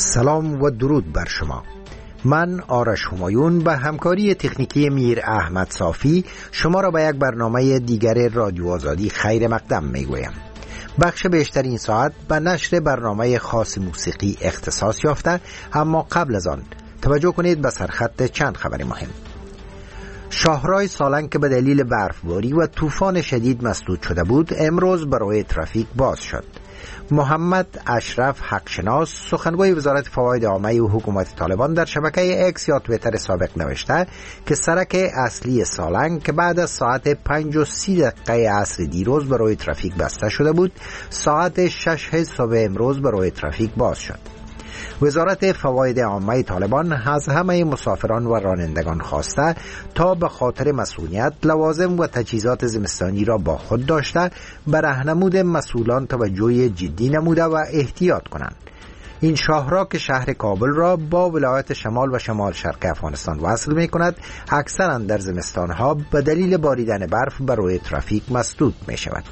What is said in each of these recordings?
سلام و درود بر شما. من آرش همایون به همکاری تکنیکی میر احمد صافی شما را به یک برنامه دیگر رادیو آزادی خیر مقدم می گویم. بخش بیشتر این ساعت به نشر برنامه خاص موسیقی اختصاص یافته، اما قبل از آن توجه کنید به سرخط چند خبر مهم. شاهراه سالنگ که به دلیل برفباری و طوفان شدید مسدود شده بود امروز برای ترافیک باز شد. محمد اشرف حقشناس سخنگوی وزارت فواید عامه و حکومت طالبان در شبکه اکس یا تویتر سابق نوشته که سرک اصلی سالنگ که بعد از ساعت 5:30 عصر دیروز برای ترافیک بسته شده بود ساعت 6 صبح امروز برای ترافیک باز شد. وزارت فواید عامه طالبان از همه مسافران و رانندگان خواسته تا به خاطر مسئولیت لوازم و تجهیزات زمستانی را با خود داشته به راهنمود مسئولان توجه جدی نموده و احتیاط کنند. این شاهراه که شهر کابل را با ولایت شمال و شمال شرق افغانستان وصل می کند اکثرا در زمستانها به دلیل باریدن برف برای ترافیک مسدود می شود.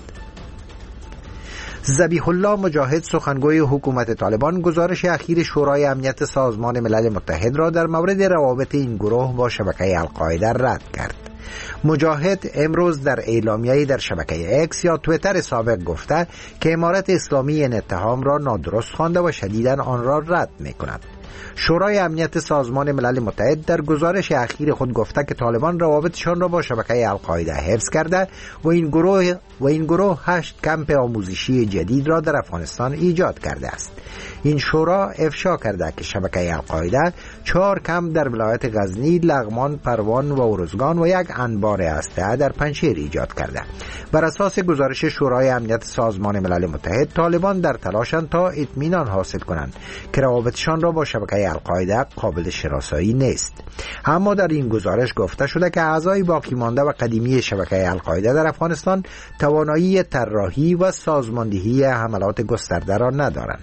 ذبیح الله مجاهد سخنگوی حکومت طالبان گزارش اخیر شورای امنیت سازمان ملل متحد را در مورد روابط این گروه با شبکه القاعده رد کرد. مجاهد امروز در اعلامیه‌ای در شبکه اکس یا تویتر سابق گفته که امارت اسلامی این اتهام را نادرست خوانده و شدیداً آن را رد می‌کند. شورای امنیت سازمان ملل متحد در گزارش اخیر خود گفته که طالبان روابطشان را با شبکه القاعده حفظ کرده و این گروه 8 کمپ آموزشی جدید را در افغانستان ایجاد کرده است. این شورا افشا کرده که شبکه القاعده 4 کمپ در ولایت غزنی، لغمان، پروان و ارزگان و یک انبار اسلحه در پنجشیر ایجاد کرده. بر اساس گزارش شورای امنیت سازمان ملل متحد طالبان در تلاشند تا اطمینان حاصل کنند که روابطشان را با شبکه القاعده قابل شناسایی نیست. اما در این گزارش گفته شده که اعضای باقی مانده و قدیمی شبکه القاعده در افغانستان توانایی طراحی و سازماندهی حملات گسترده را ندارند.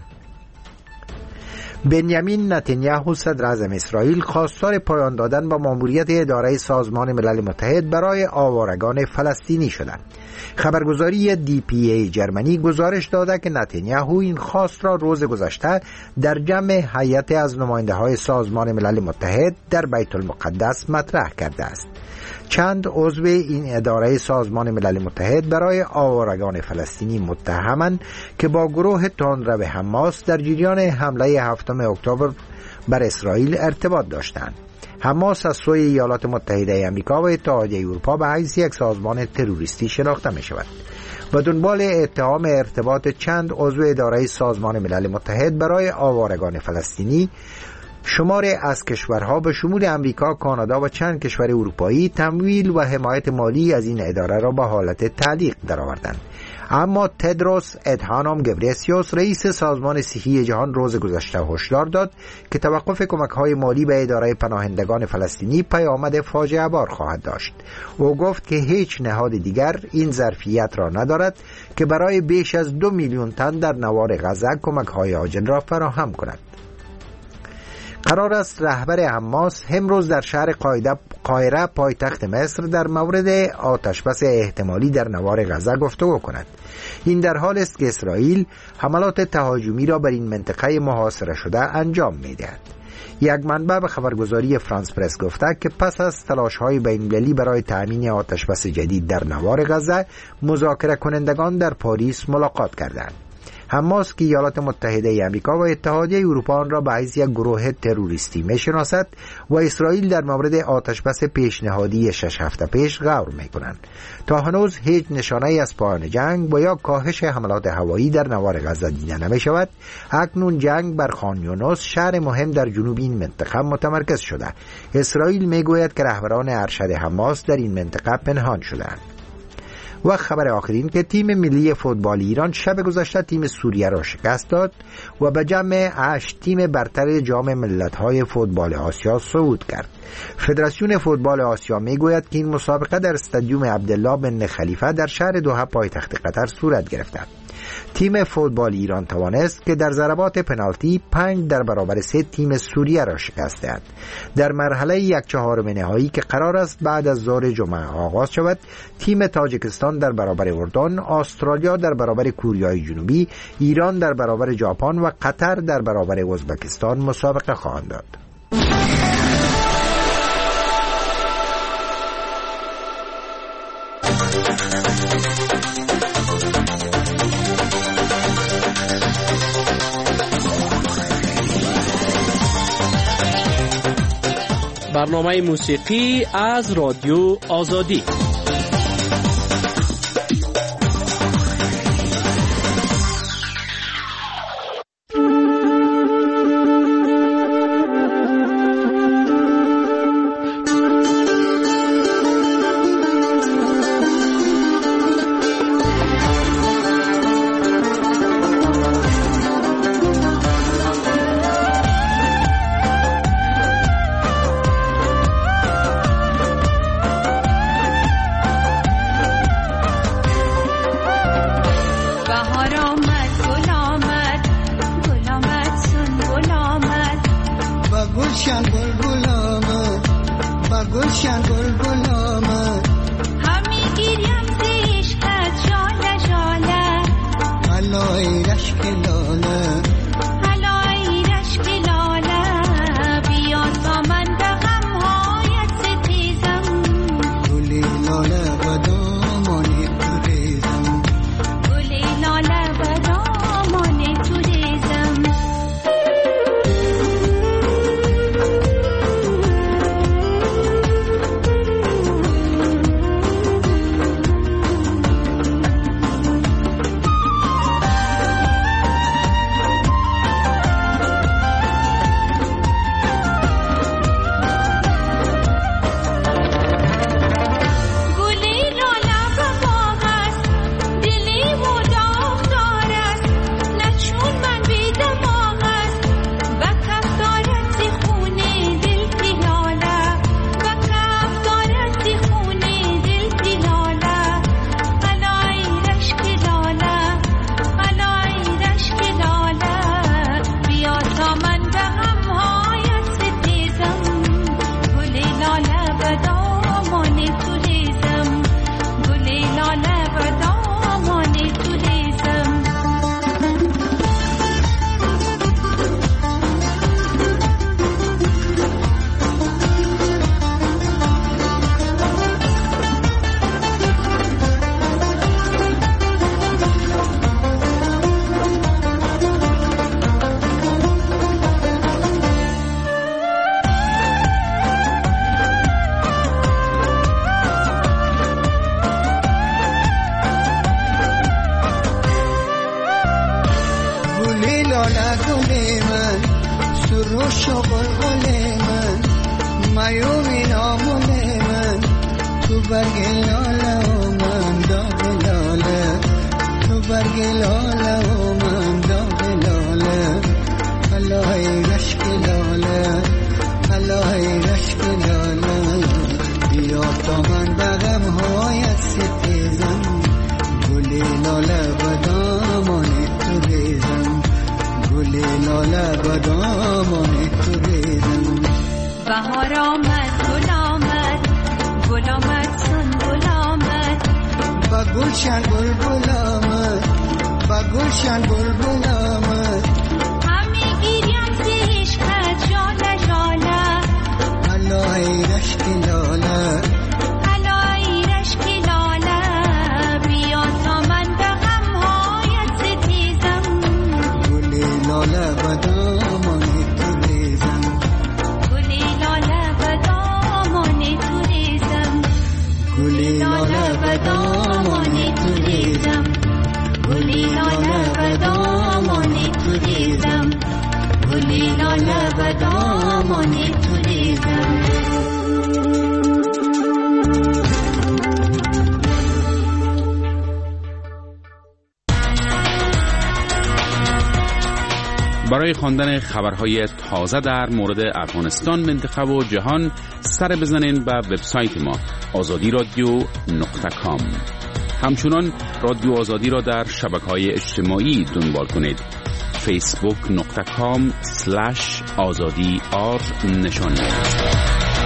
بنیامین نتانیاهو صدر اعظم اسرائیل خواستار پایان دادن به ماموریت اداره سازمان ملل متحد برای آوارگان فلسطینی شدند. خبرگزاری DPA جرمنی گزارش داده که نتانیاهو این خواست را روز گذشته در جمع هیئت از نماینده‌های سازمان ملل متحد در بیت المقدس مطرح کرده است. چند عضو این اداره سازمان ملل متحد برای آوارگان فلسطینی متهمند که با گروه تندرو حماس در جریان حمله 7 اکتبر بر اسرائیل ارتباط داشتند. حماس از سوی ایالات متحده آمریکا و اتحادیه اروپا به حیث یک سازمان تروریستی شناخته می شود. و دنبال اتهام ارتباط چند عضو اداره سازمان ملل متحد برای آوارگان فلسطینی، شماری از کشورها به شمول امریکا، کانادا و چند کشور اروپایی تمویل و حمایت مالی از این اداره را به حالت تعلیق درآوردند. اما تدروس ادهانوم گبریسیوس رئیس سازمان صحی جهان روز گذشته هشدار داد که توقف کمک‌های مالی به اداره پناهندگان فلسطینی پیامد فاجعه بار خواهد داشت. او گفت که هیچ نهاد دیگر این ظرفیت را ندارد که برای بیش از 2 میلیون تن در نوار غزه کمک‌های عاجل را فراهم کند. قرار است رهبر حماس امروز در شهر قاهره پایتخت مصر در مورد آتشبس احتمالی در نوار غزه گفتگو کند. این در حال است که اسرائیل حملات تهاجمی را بر این منطقه محاصره شده انجام می‌دهد. یک منبع به خبرگزاری فرانس پرس گفته که پس از تلاش‌های بین‌المللی برای تأمین آتشبس جدید در نوار غزه، مذاکره کنندگان در پاریس ملاقات کردند. حماس که ایالات متحده آمریکا و اتحادیه اروپا آن را به حیث یک گروه تروریستی می‌شناسد و اسرائیل در مورد آتشبس پیشنهادی 6 هفته پیش غور می‌کنند. تا هنوز هیچ نشانه‌ای از پایان جنگ و یا کاهش حملات هوایی در نوار غزه دیده نمی‌شود. اکنون جنگ بر خان یونس، شهر مهم در جنوب این منطقه، متمرکز شده. اسرائیل می‌گوید که رهبران ارشد حماس در این منطقه پنهان شده‌اند. و خبر آخرین که تیم ملی فوتبال ایران شب گذشته تیم سوریه را شکست داد و به جمع 8 تیم برتر جام ملت‌های فوتبال آسیا صعود کرد. فدراسیون فوتبال آسیا میگوید که این مسابقه در استادیوم عبدالله بن خلیفه در شهر دوحه پایتخت قطر صورت گرفته. تیم فوتبال ایران توانست که در ضربات پنالتی 5-3 تیم سوریه را شکست. در مرحله 1/4 نهایی که قرار است بعد از ظهر جمعه آغاز شود، تیم تاجیکستان در برابر اردن، استرالیا در برابر کوریای جنوبی، ایران در برابر ژاپن و قطر در برابر ازبکستان مسابقه خواهند داد. برنامه موسیقی از رادیو آزادی. برای خواندن خبرهای تازه در مورد افغانستان، منطقه و جهان سر بزنین به وبسایت ما azadi.radio.com. همچنان رادیو آزادی را در شبکه‌های اجتماعی دنبال کنید. facebook.com/azadi_r نشان دهید.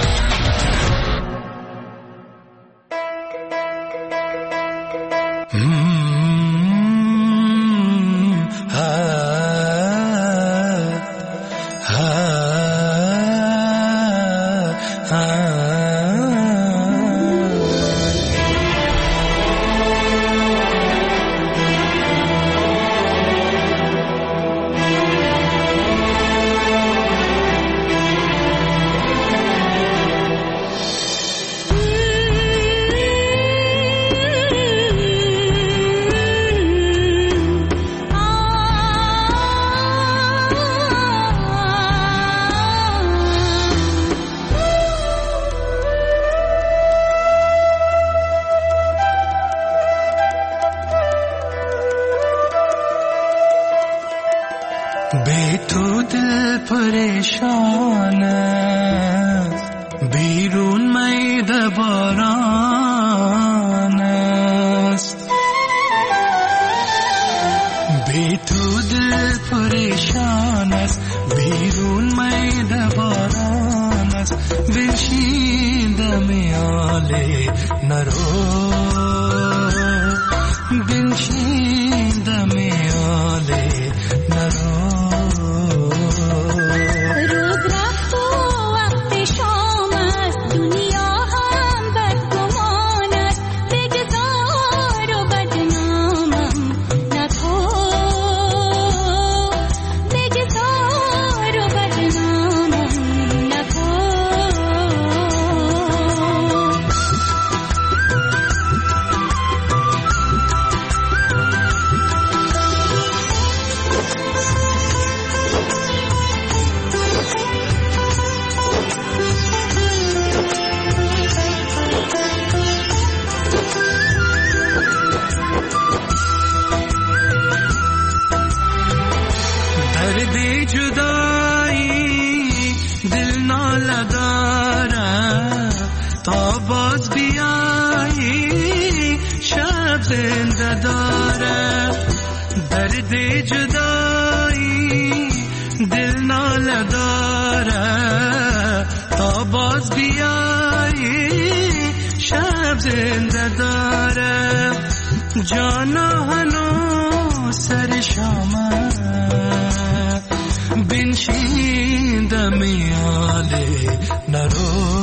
پریشان است بیرون میده باران است بی تو دل پریشان است بیرون میده باران است بنشینده میاله نرو بنشینده میاله نرو درد جدایی دل ناله داره تا باز بیایی شب زنده داره جانا هنو سر شامه بنشینده میاله نرو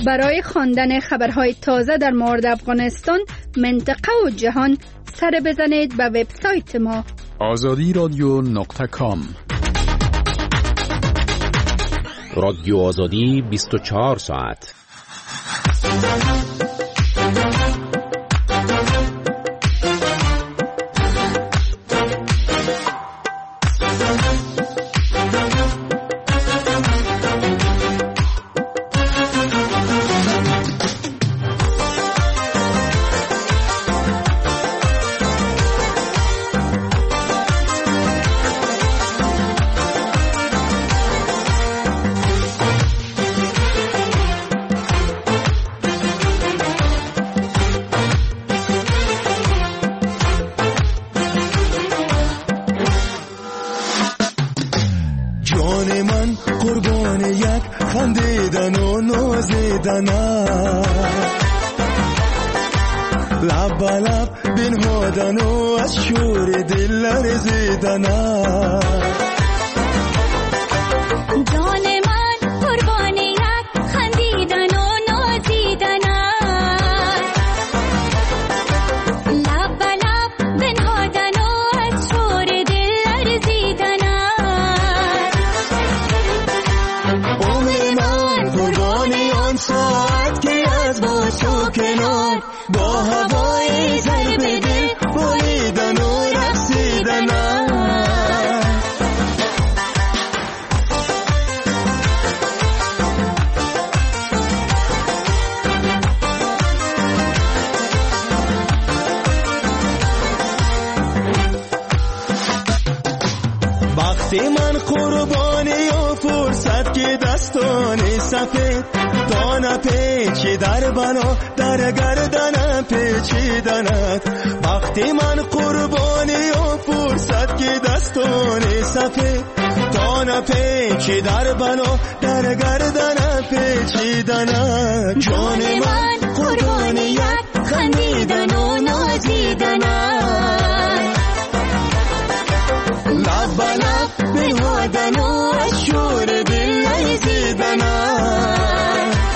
برای خواندن خبرهای تازه در مورد افغانستان، منطقه و جهان سر بزنید به وبسایت ما azadiradio.com. رادیو آزادی 24 ساعت. من قربانی و فرصت که دستان سفید دانه پیچی در بنا در گردن پیچیدند. وقتی من قربانی و فرصت که دستان سفید دانه پیچی در بنا در گردن پیچیدند. جان من قربانیت خندیدن و نازیدند، لب به لب بنهادن و از شور دل لرزیدن.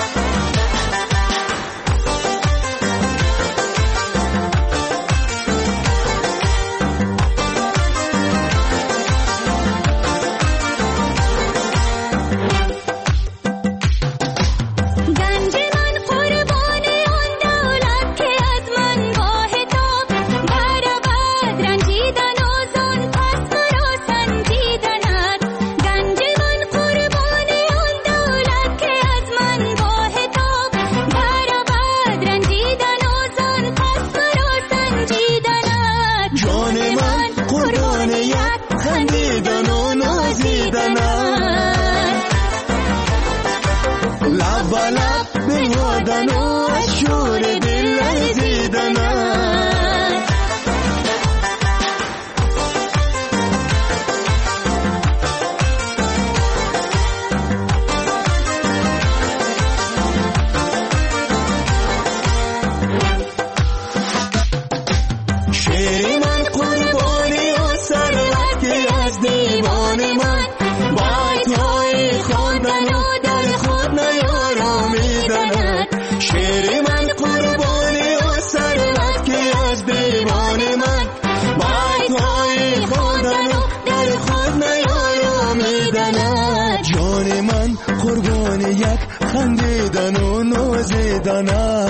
خندیدن و نازیدن،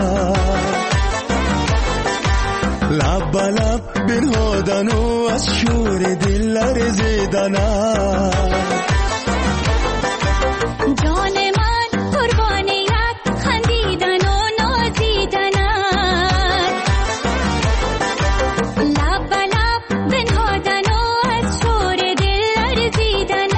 لب به لب بنهادن و از شور دل لرزیدن. جان من قربانیت خندیدن و نازیدن، لب به لب بنهادن و از شور دل لرزیدن.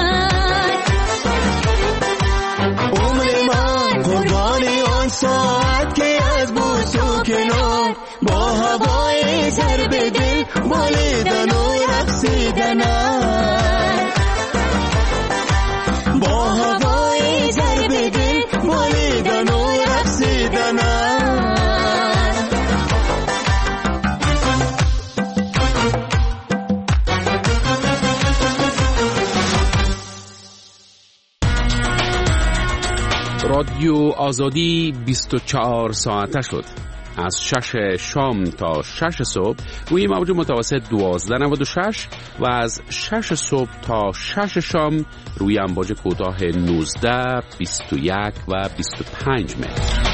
ساعت که از بوس و کنار با هوای ضرب دل بالیدن و رقصیدن. رادیو آزادی 24 ساعته شد. از 6 شام تا 6 صبح روی موج متوسط 1296 و از 6 صبح تا 6 شام روی امواج کوتاه 19، 21 و 25 متر.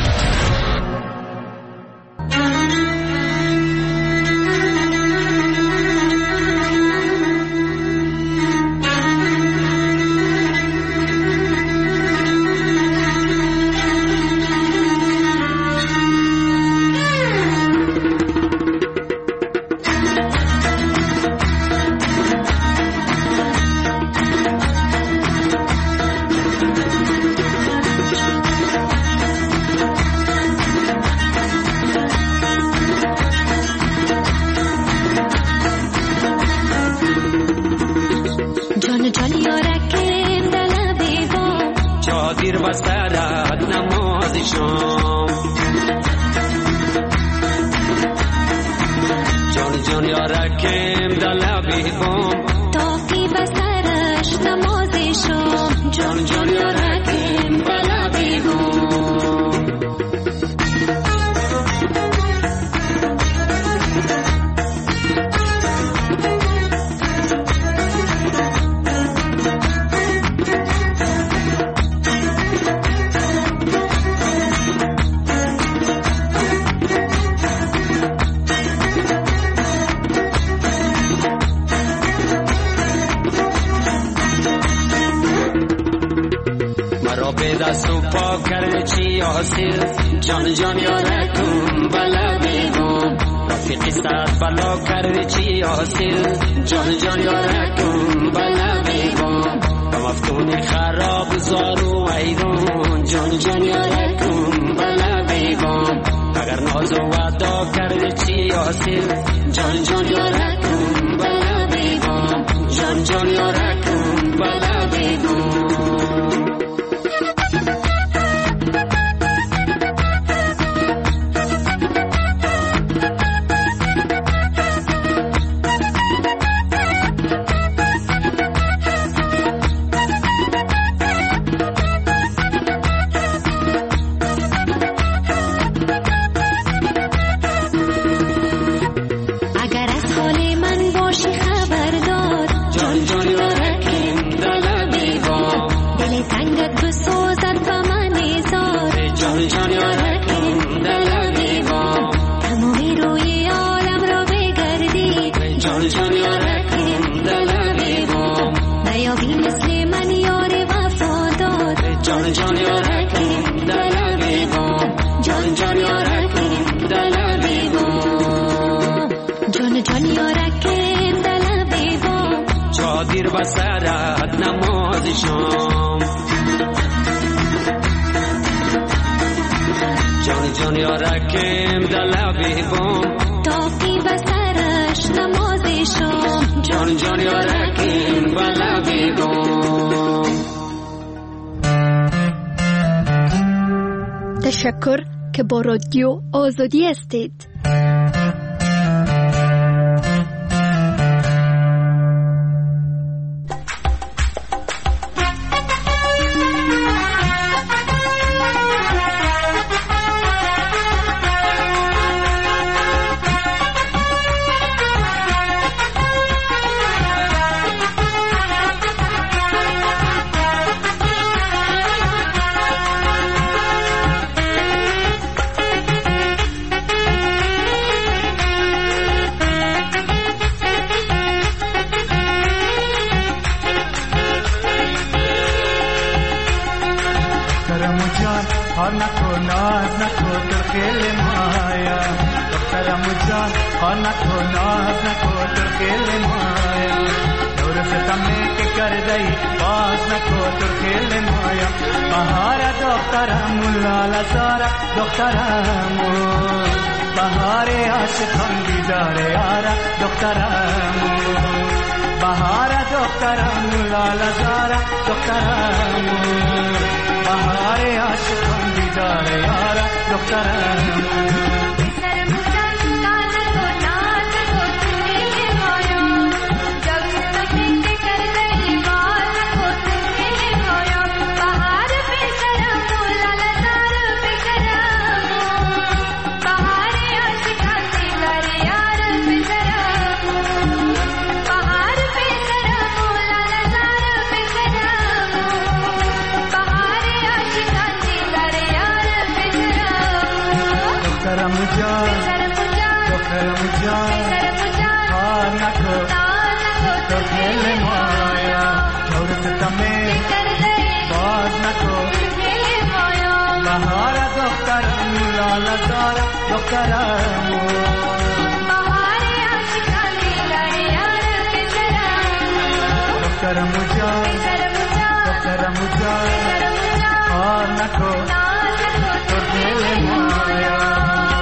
جان جان یارکم بلا بیگم رفیقی ستاد بلا کردی چی حاصل جان جان یارکم بلا بیگم مفتونی خراب زارو ویدون جان جان یارکم بلا بیگم اگر ناز و وعدا کردی چی حاصل جان جان یارکم بلا بیگم جان جان یارکم بلا بیگم بسرت نماز شام جان جان یارکم دلبی بام تاقی بسرش نماز شام جان جان یارکم دلبی بام. تشکر که با رادیو آزادی هستید. और नको नाज नको तुर्केल माया दफ्तर मुझान और नको नाज नको तुर्केल माया दूर से तमे के कर दई बास नको तुर्केल माया बहारा दफ्तर मुलाला सारा दफ्तर मो बहारे आशिक हम दीदारे यारा दफ्तर मो बहारा दफ्तर मुलाला सारा दफ्तर मो बहारे आशिक हम दीदारे यारा दफ्तर La دخترم جان دخترم جان کار نکن تو دل مایا دور ستمه باز نکن بهار دخترم لالا زار دخترم بهار عاشقانی لاری یار پسرم دخترم جان دخترم جان کار نکن تو دل مایا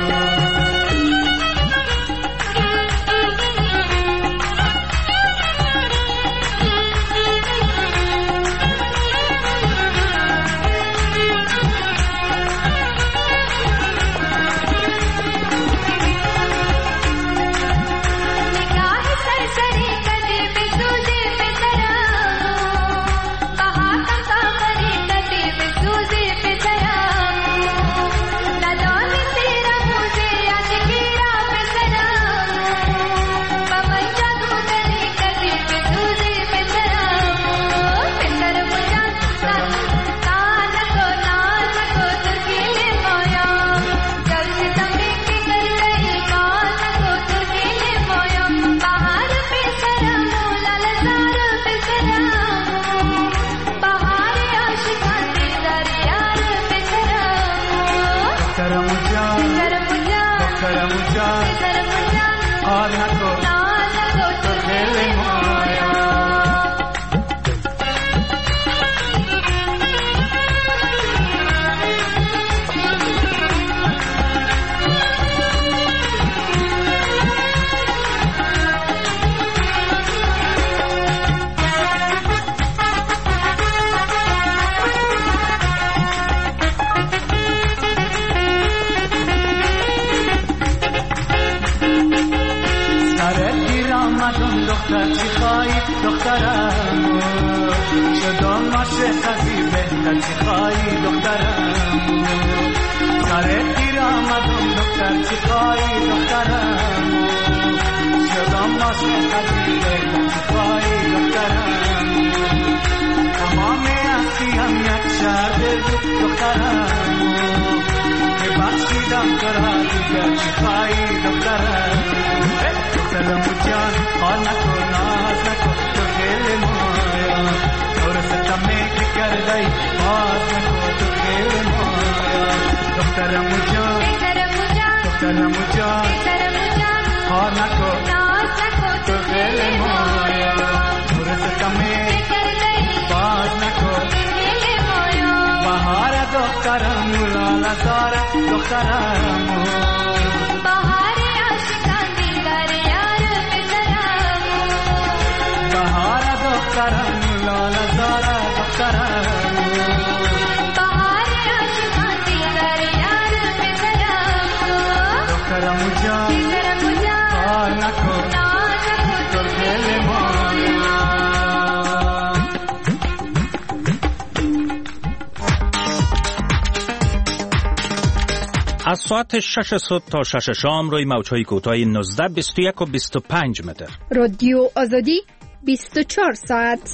از ساعت 6 صبح تا 6 شام روی موج‌های کوتاه 19 21 و 25 متر. رادیو آزادی 24 ساعت.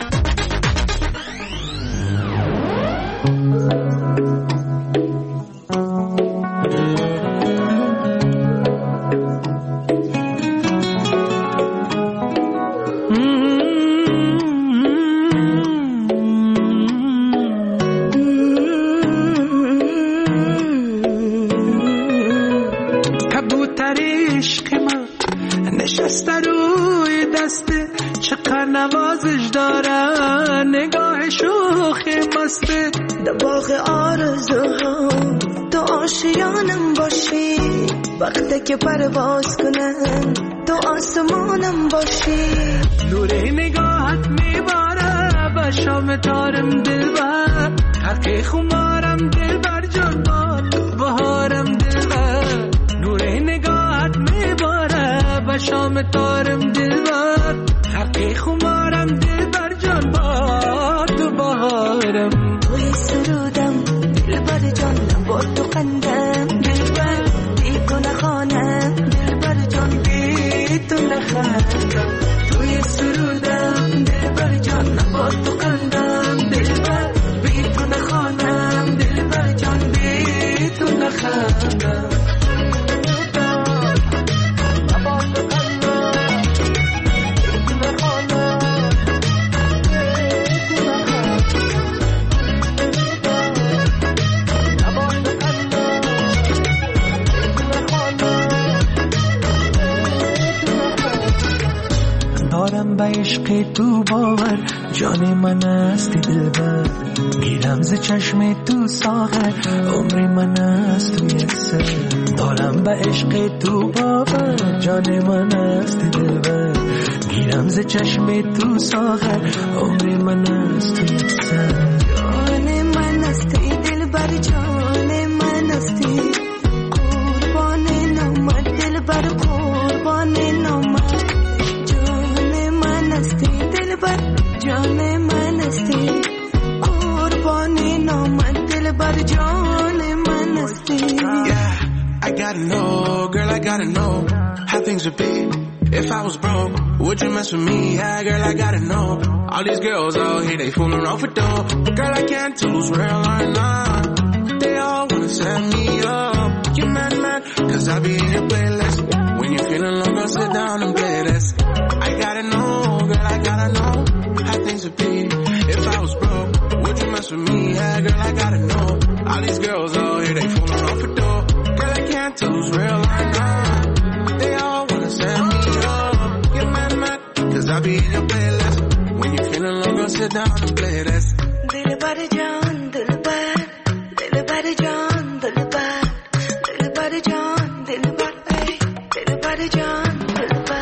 نوازش دارن نگاه شوخی مسته در باغ آرزوها تو آشیانم باشی وقتی که پرواز کنن تو آسمانم باشی نور نگاهت میباره به شام تارم دلبر حقی خمارم دلبر جان بهارم دلبر نور نگاهت میباره به شام تارم دلبر حقی خمارم دلبر جان با تو بهارم توی سرودم دلبر جانم با تو قندم دلبر بیگونه خانم دلبر جان بی تو نخندم توی سرودم دلبر جانم با تو قندم دلبر بیگونه خانم دلبر جان بی تو نخندم دارم به عشق تو باور، جان من هستی دلبر، گیرم ز چشم تو ساغر، عمر من هست توی سر. دارم به عشق تو باور، جان من هستی دلبر، گیرم ز چشم تو ساغر، عمر من هست توی سر. جان من هستی دلبر، جان من هستی، قربان نامت دلبر، قربان نامت. جان من هستی دلبر، جان من هستی، قربان نامت دلبر، جان من هستی. Yeah, I gotta know, girl, I gotta know how things would be if I was broke. Would you mess with me? Yeah, girl, I gotta know. All these girls out here, they fooling off with dough. Girl, I can't choose real or not. They all wanna set me up. You mad, cause I be in your playlist. When you're feeling low, go sit down and play this. I gotta know, girl, I gotta know how things would be if I was broke. Would you mess with me? Yeah, girl, I gotta know. All these girls out here, they fooling off with dough. Girl, I can't choose real or not. They all wanna set me up. You mad, cause I be in your playlist. When you're feeling low, go sit down and play this. Dilbar jaan, dilbar, dilbar jaan, dilbar, dilbar jaan, dilbar, ay, dilbar jaan, dilbar.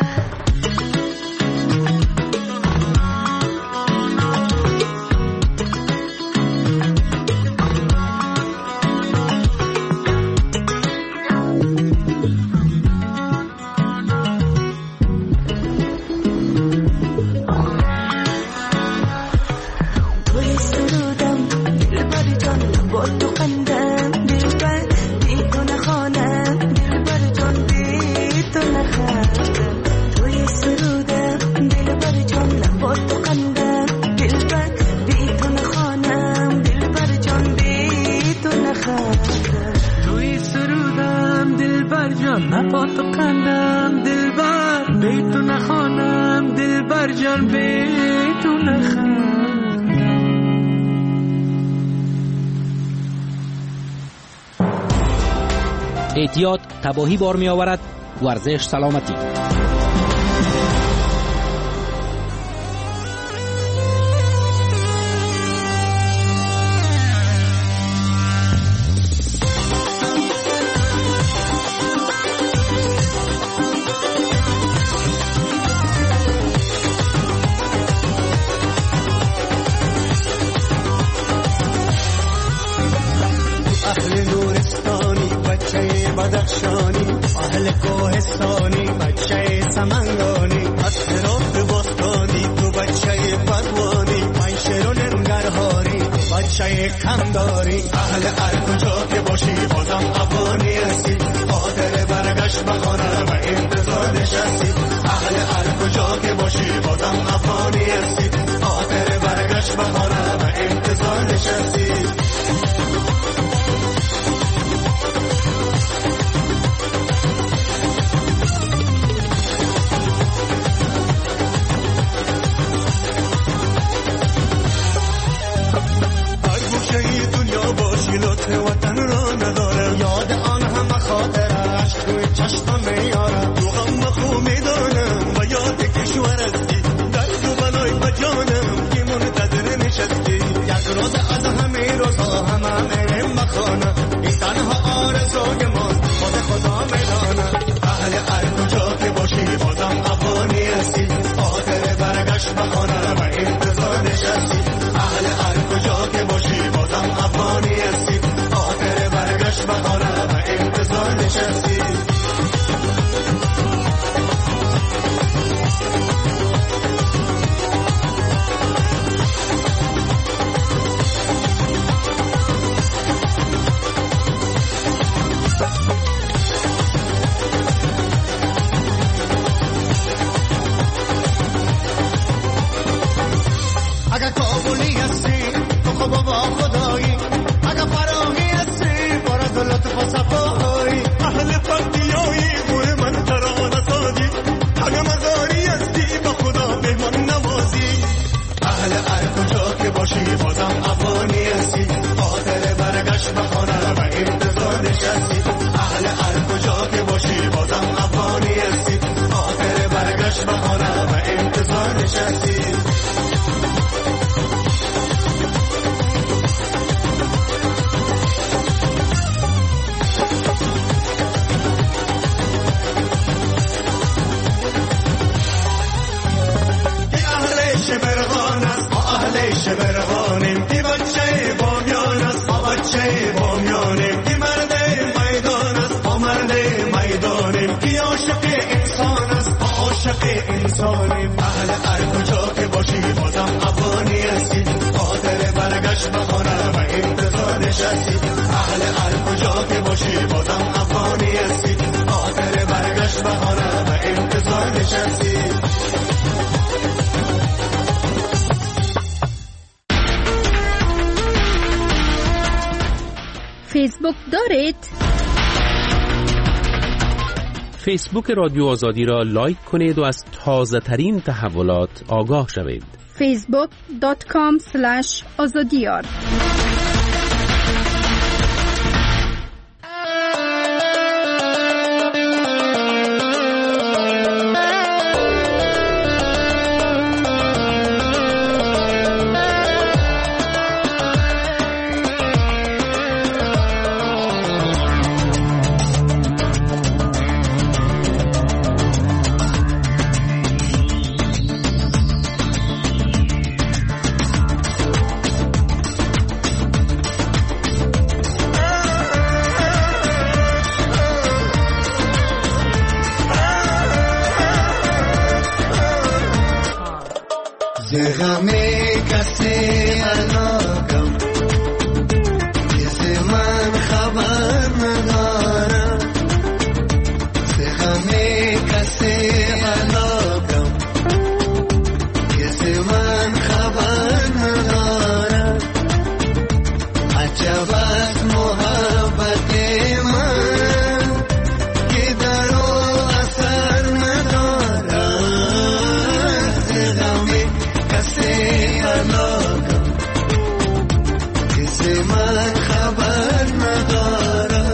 با تو کندم دلبر، بیتو نخوانم دلبر جان، بیتو نخوانم. اعتیاد تباهی بار می آورد، ورزش سلامتی. بدخشانی اهل کوهستانی، بچه سمنگانی، از هرات بستانی، تو بچه بدوانی، منشر و ننگرهاری، بچه کمداری. اهل هر کجا که باشی بازم افغانی هستی، خاطر برگشت بخانه و انتظار نشستی. اهل هر کجا که باشی بازم افغانی هستی، خاطر برگشت بخانه و انتظار نشستی. وطن را ندارم، یاد آن همه خاطرش توی چشمم میارم. تو غم خو میدانم و یاد کشور هستی، درد و بلای بجانم که منتظر نشستی. یک روز از همه روزها همه میرم بخانه، این تنها آرزوی ماست، خود خدا میدانم. اهل هر کجا که باشی بازم افغانی هستی، خاطر برگشت بخانه و انتظار نشستی. اهل هر کجا که باشی بازم افغانی هستی، بخانه و انتظار نشستی. نشستی. شبرغانیم کی بچه بامیان است ما بچه بامیانیم کی مرد میدان است ما مرد میدانیم کی عاشق انسان است ما عاشق انسانیم. اهل هر کجا که باشی بازم افغانی هستی، خاطر برگشت به خانه و انتظار نشستی. اهل هر کجا که باشی بازم افغانی هستی، خاطر برگشت به خانه و انتظار نشستی. فیسبوک دارید؟ فیسبوک رادیو آزادی را لایک کنید و از تازه ترین تحولات آگاه شوید. facebook.com/azadiyar غمی کسی علاقم کسی من خبر ندارم. غمی کسی علاقم کسی من خبر ندارم. عجب از محبت من که در او اثر ندارم. غمی کسی علاقم کسی من خبر ندارم.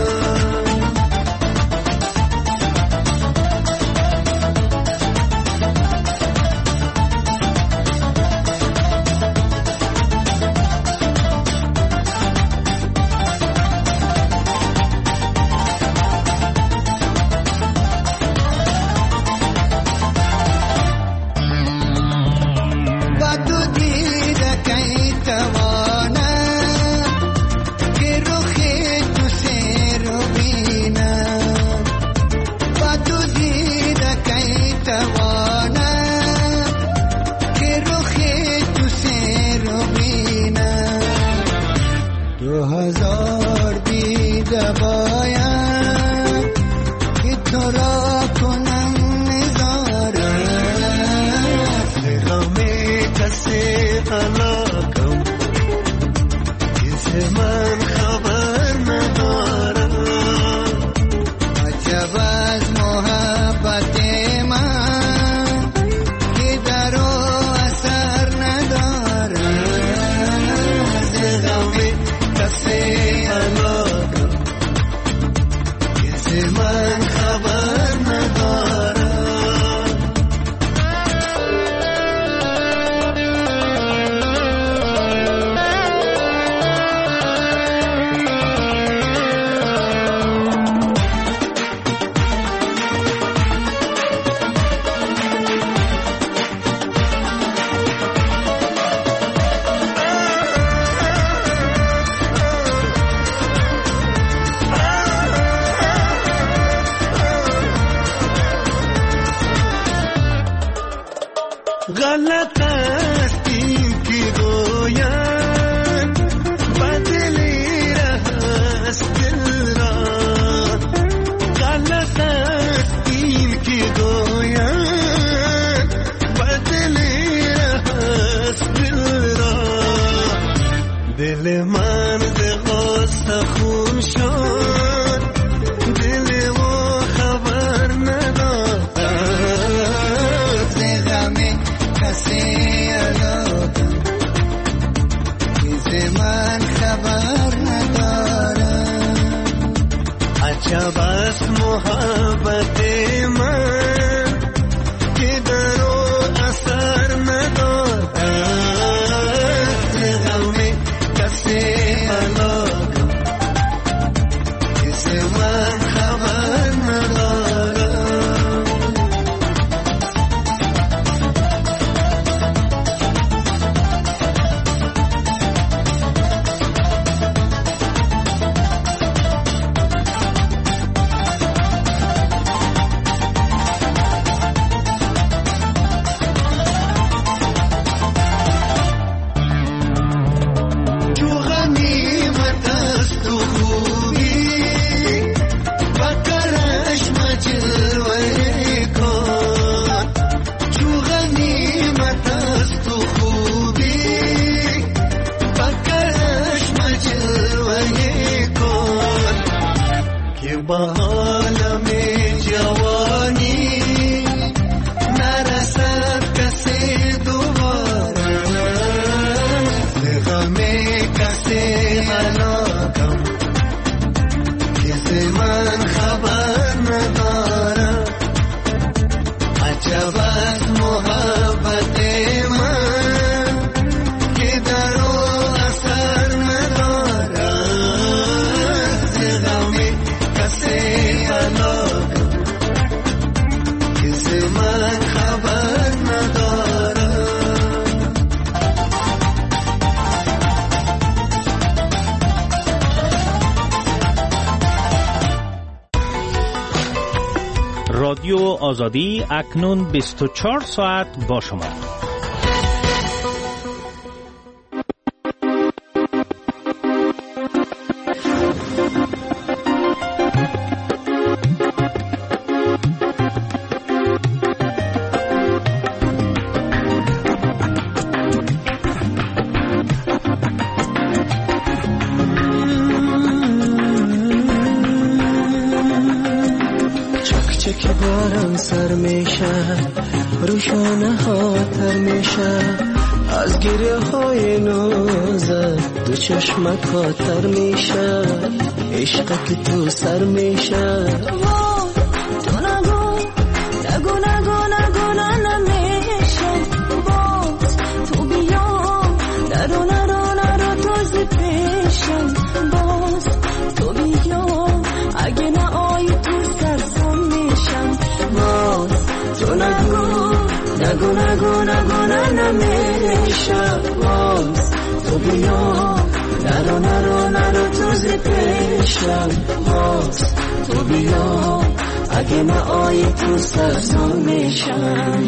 غلط است این که گویم بدلی است دل را. غلط است این که گویم بدلی است دل را. دل من ز غصه خون شد، دل و خبر ندارد. ز غم کسی علاقم کسی من خبر ندارم. عجب است محبت من که در او اثر با عالم جوانی نرسد کسی دوباره غم کسی هلاکم کسی من خبر نداره عجب از محبت من که در او اثر نداره غم کسی هلاکم کسی من خبر نداره رادیو آزادی اکنون 24 ساعت با شما. که بارم سر میشه روشانه ها تر میشه از گریه های نازت دو چشمک ها تر میشه عشق که تو سر میشه تو نگو نگو نگو نگو نمیشه باز تو بیا نرو نرو نرو تازه پیشم باز تو بیا اگه نه آی تو سرسام میشم باز تو نگو نگو نگو نگو نمیشه باز تو بیا نرو نرو نرو تازه پیشم باز تو بیا اگه نه آی تو سرسام میشم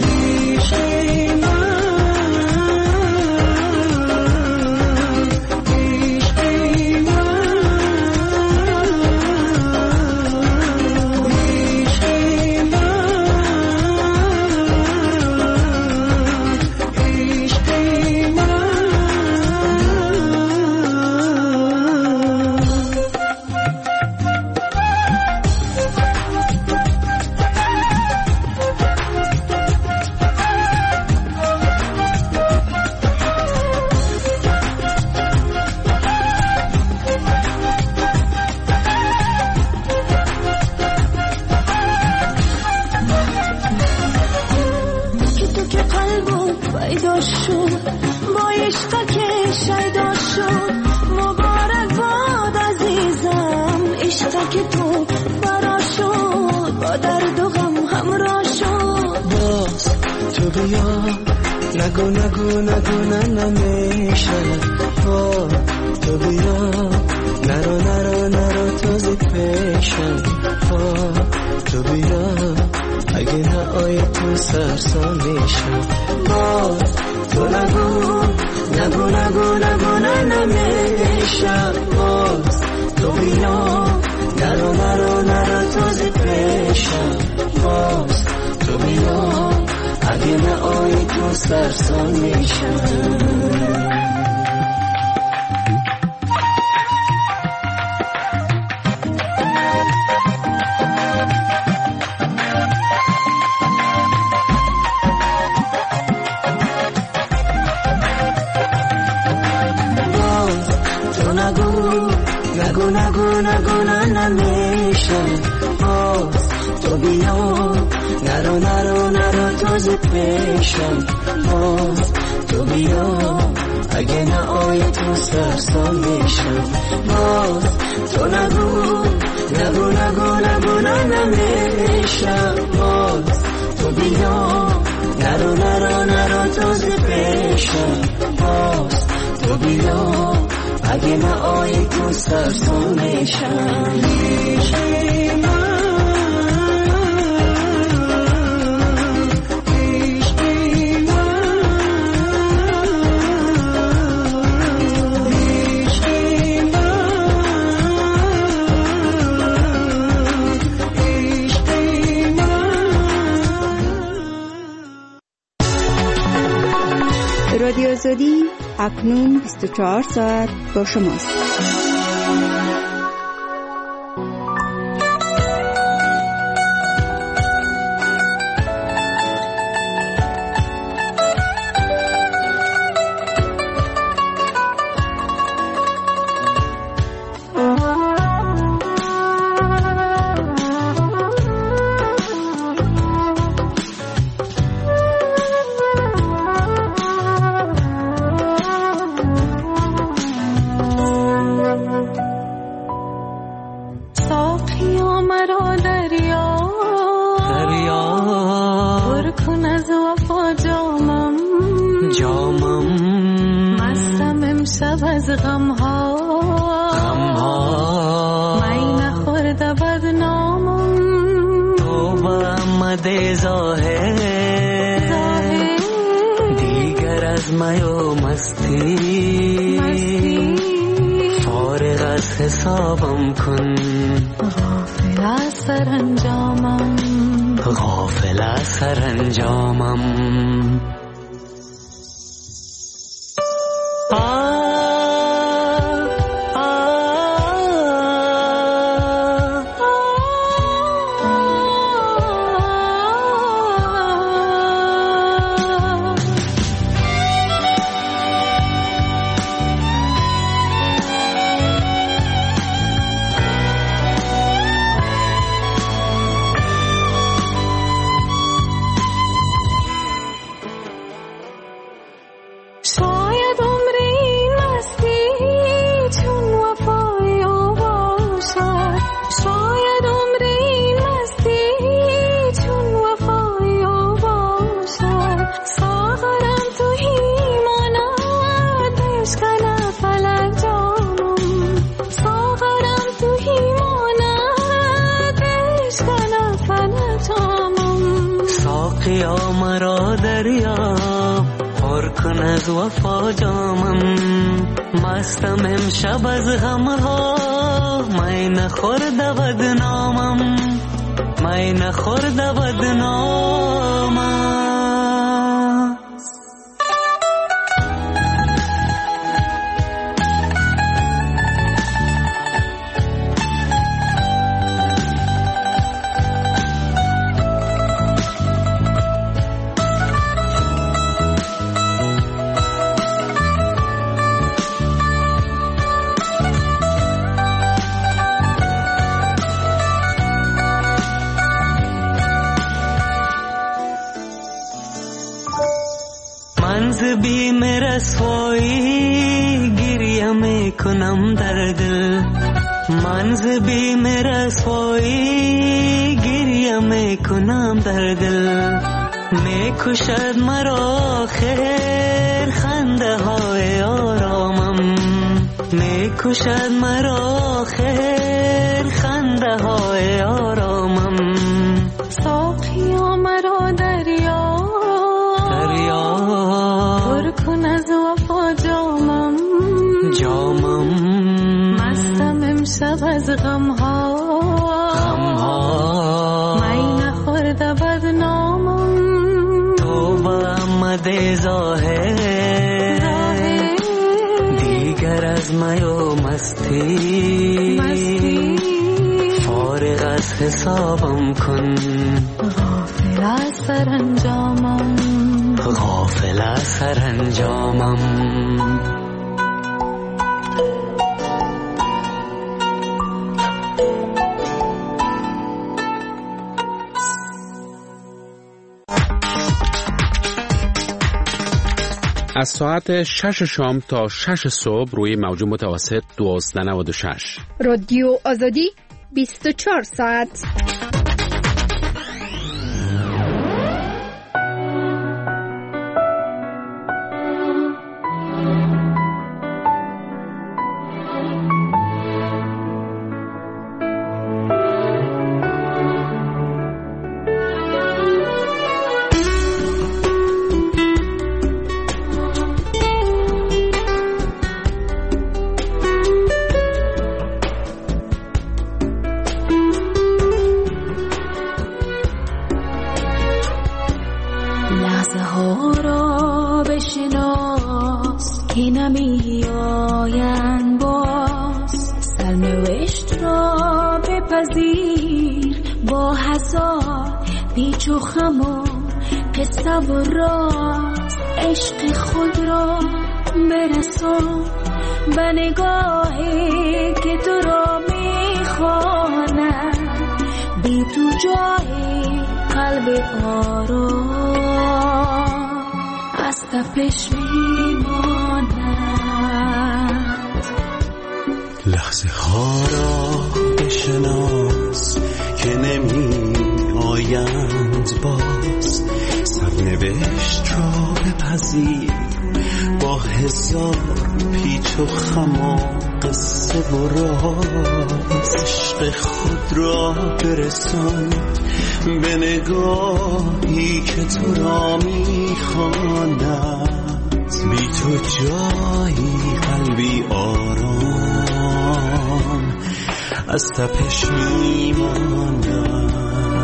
نگو نگو نگو نمیشه تو بیا نرو نرو نرو تازه پیشم تو بیا اگه نه آی تو سرسام میشم تو نگو نگو نگو نگو نمیشه تو بیا نرو نرو نرو تازه پیشم تو بیا اگه نه آی تو سرسام میشم تو نگو نگو نگو نمیشه تو بیا نرو نرو نرو تازه پیشم تو بیا اگه نه آی تو سرسام میشم تو نگو نگو نگو نگو نمیشه تو بیا نرو نرو نرو تازه پیشم تو بیا اگه نه آی تو سرسام میشم رادیو آزادی اکنون 24 ساعت با شماست. غمها می نخورده بدنامم تو با آمده ظاهر دیگر از می و مستی فارغ از حسابم کن غافل از سرانجامم غافل از سرانجامم از وفا جامم مستم امشب از غمها می نخورده بدنامم می نخورده بدنامم بیم رسوایی گریه میکنم در دل من ز بیم رسوایی گریه میکنم در دل میکشد مرا خیر خنده های آرامم میکشد مرا خیر خنده های آرامم ساقیا مرا دریا کن از وفا جامم مستم امشب از غمها می نخورده بدنامم تو با آمده ظاهر دیگر از می و مستی فارغ از حسابم کن غافل از سرانجامم غافل از سرانجامم از ساعت 6 شام تا 6 صبح روی موج متوسط 1296 رادیو آزادی 24 ساعت. پیچ و خم و قصه و راز عشق خود را برسان به نگاهی که تو را میخواند بی تو جای قلب آرام از تپش میماند. لحظه ها را بشناس که نمی آیند باز، سرنوشت را بپذیر با هزار پیچ و خم و قصه و راز عشق خود را برسان به نگاهی که تو را میخواند. بی تو جایی قلبی آرام از تپش میماند.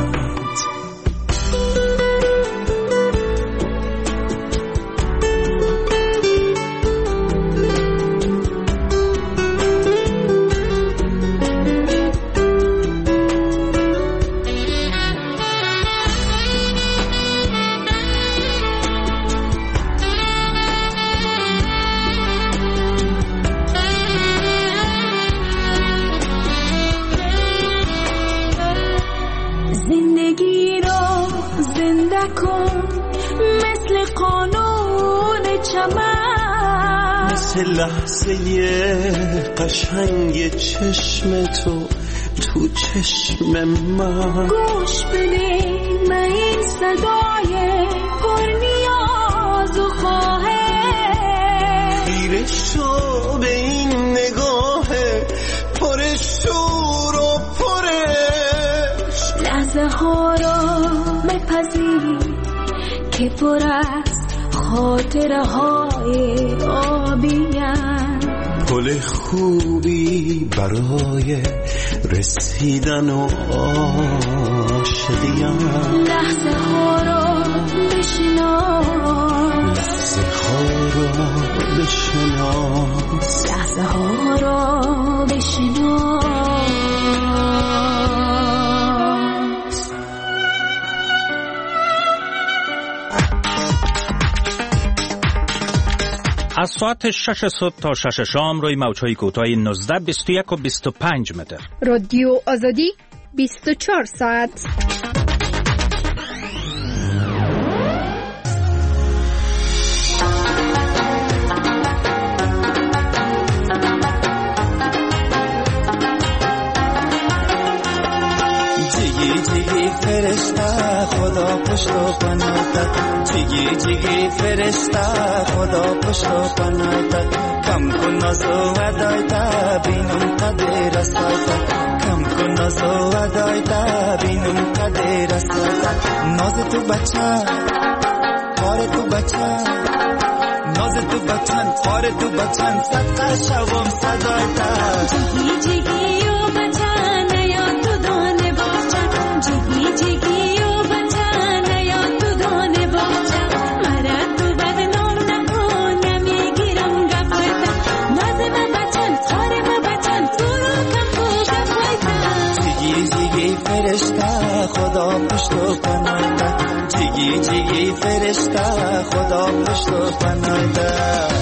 لحظه قشنگ چشم تو تو چشم من گوش بده من این صدای پرنیاز و خواهش خیره شو به این نگاه پر شور و پرش لحظه ها را بپذیر که پر از خاطره های آبیم پل خوبی برای رسیدن و عاشقیم لحظه ها را بشناس لحظه ها را بشناس لحظه ها را بشناس. از ساعت 6 صبح تا 6 شام روی موج‌های کوتاه 19 21 و 25 متر. رادیو آزادی 24 ساعت. جیگی فرشته خدا پشت و پناهت جیگی فرشته خدا پشت و پناهت کم کن ناز و ودایت بینم قدر رسایت کم کن ناز و ودایت بینم قدر رسایت ناز تو بچه کار تو بچه ناز تو بچن کار تو بچن صدقه شوم صدایت جیگی و بچه نیا تو دانه باشن جیگی و بچه نیا تو دانه باشن مرا تو بدنام نکن نمیگیرم گفایتا نازم بچن خارم بچن تو رو کم کو گفایتا جیگی فرشته خدا پشت و پناهت جیگی فرشته خدا پشت و پناهت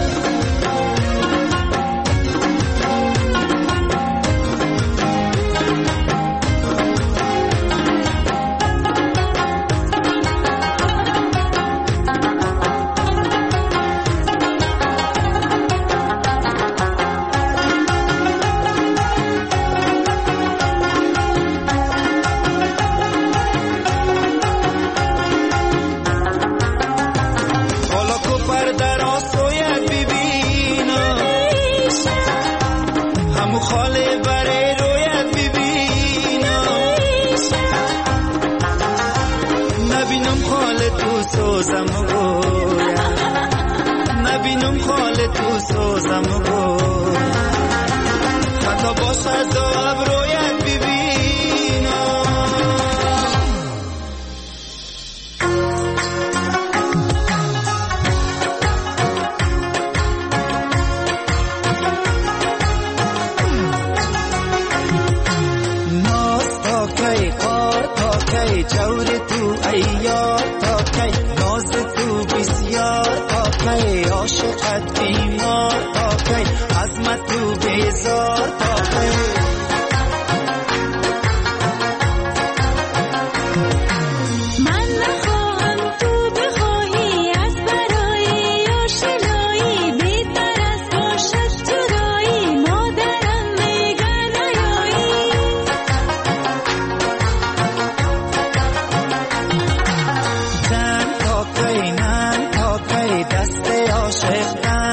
نبینم خال تو سوزم گو خطا باش از ابرویت ببینم ناز تا کی قار تا کی جور تو ایار تا کی ناز تو بسیار تا کی عاشقت بیمار تا کی عظمت تو بیزار تا کی من نخواهم تو بخواهی از برای آشنایی بهتر از باشد جدایی مادرم میگه نیایی زن تا کی نن تا کی دست عاشق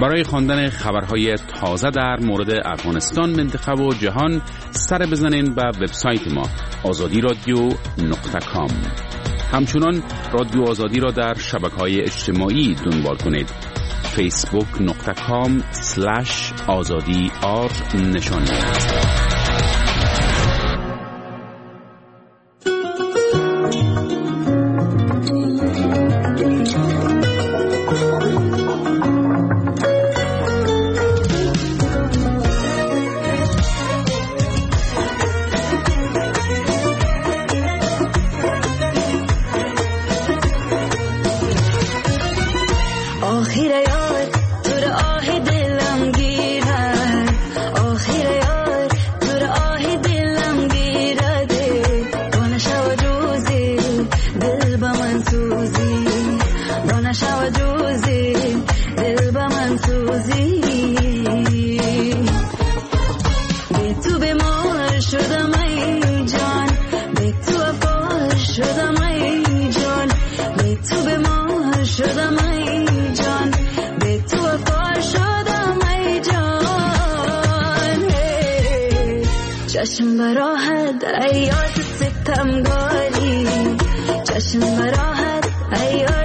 برای خواندن خبرهای تازه در مورد افغانستان، منطقه و جهان سر بزنین به وبسایت ما azadi.radio.com. همچنان رادیو آزادی را در شبکه‌های اجتماعی دنبال کنید. facebook.com/azadi نشان چشم براحت ایاد ستمگاری، چشم براحت ایاد